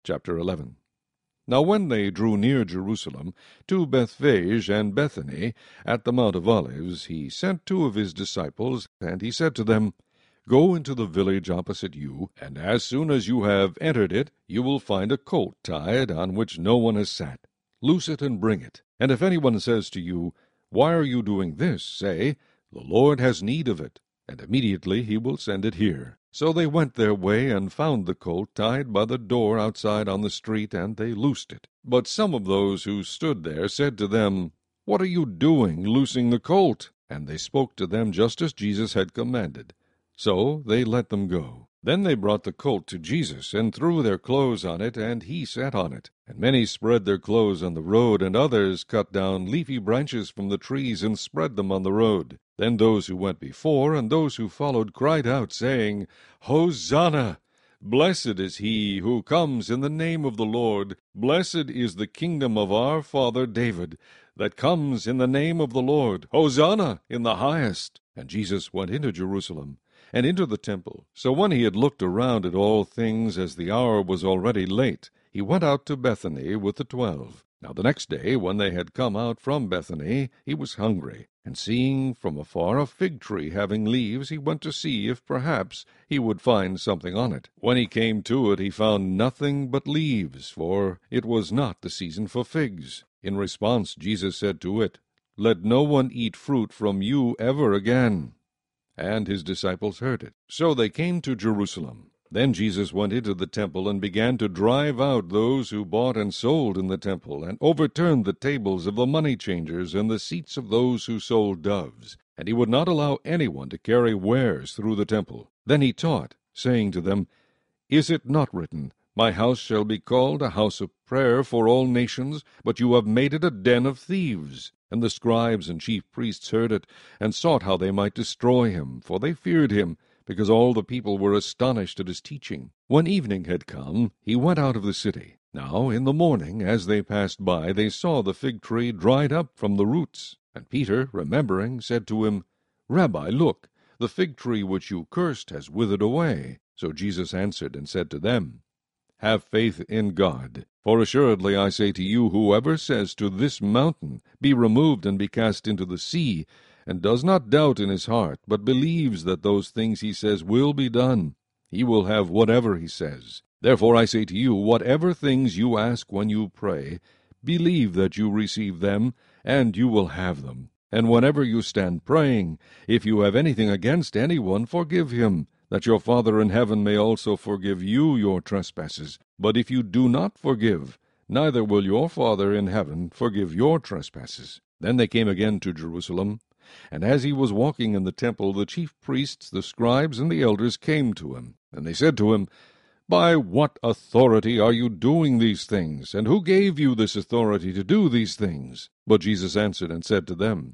Chapter 11. Now when they drew near Jerusalem, to Bethphage and Bethany, at the Mount of Olives, he sent 2 of his disciples, and he said to them, Go into the village opposite you, and as soon as you have entered it, you will find a colt tied, on which no one has sat. Loose it and bring it. And if anyone says to you, Why are you doing this? Say, The Lord has need of it, and immediately he will send it here. So they went their way, and found the colt tied by the door outside on the street, and they loosed it. But some of those who stood there said to them, What are you doing, loosing the colt? And they spoke to them just as Jesus had commanded. So they let them go. Then they brought the colt to Jesus, and threw their clothes on it, and he sat on it. And many spread their clothes on the road, and others cut down leafy branches from the trees, and spread them on the road. Then those who went before, and those who followed, cried out, saying, Hosanna! Blessed is he who comes in the name of the Lord. Blessed is the kingdom of our father David, that comes in the name of the Lord. Hosanna in the highest! And Jesus went into Jerusalem, and into the temple. So when he had looked around at all things, as the hour was already late, he went out to Bethany with the 12. Now the next day, when they had come out from Bethany, he was hungry. And seeing from afar a fig tree having leaves, he went to see if perhaps he would find something on it. When he came to it, he found nothing but leaves, for it was not the season for figs. In response, Jesus said to it, Let no one eat fruit from you ever again. And his disciples heard it. So they came to Jerusalem. Then Jesus went into the temple, and began to drive out those who bought and sold in the temple, and overturned the tables of the money changers and the seats of those who sold doves. And he would not allow anyone to carry wares through the temple. Then he taught, saying to them, Is it not written, My house shall be called a house of prayer for all nations, but you have made it a den of thieves? And the scribes and chief priests heard it, and sought how they might destroy him, for they feared him, because all the people were astonished at his teaching. When evening had come, he went out of the city. Now in the morning, as they passed by, they saw the fig tree dried up from the roots. And Peter, remembering, said to him, Rabbi, look, the fig tree which you cursed has withered away. So Jesus answered and said to them, Have faith in God. For assuredly I say to you, whoever says to this mountain, Be removed and be cast into the sea, and does not doubt in his heart, but believes that those things he says will be done, he will have whatever he says. Therefore I say to you, whatever things you ask when you pray, believe that you receive them, and you will have them. And whenever you stand praying, if you have anything against anyone, forgive him, that your Father in heaven may also forgive you your trespasses. But if you do not forgive, neither will your Father in heaven forgive your trespasses. Then they came again to Jerusalem, and as he was walking in the temple, the chief priests, the scribes, and the elders came to him. And they said to him, By what authority are you doing these things? And who gave you this authority to do these things? But Jesus answered and said to them,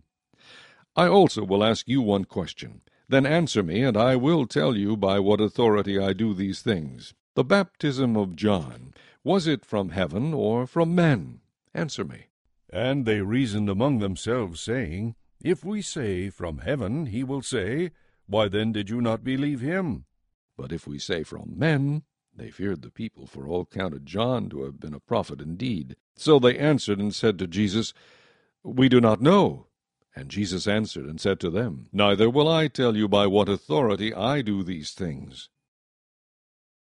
I also will ask you one question. Then answer me, and I will tell you by what authority I do these things. The baptism of John, was it from heaven or from men? Answer me. And they reasoned among themselves, saying, If we say, From heaven, he will say, Why then did you not believe him? But if we say, From men, they feared the people, for all counted John to have been a prophet indeed. So they answered and said to Jesus, We do not know. And Jesus answered and said to them, Neither will I tell you by what authority I do these things.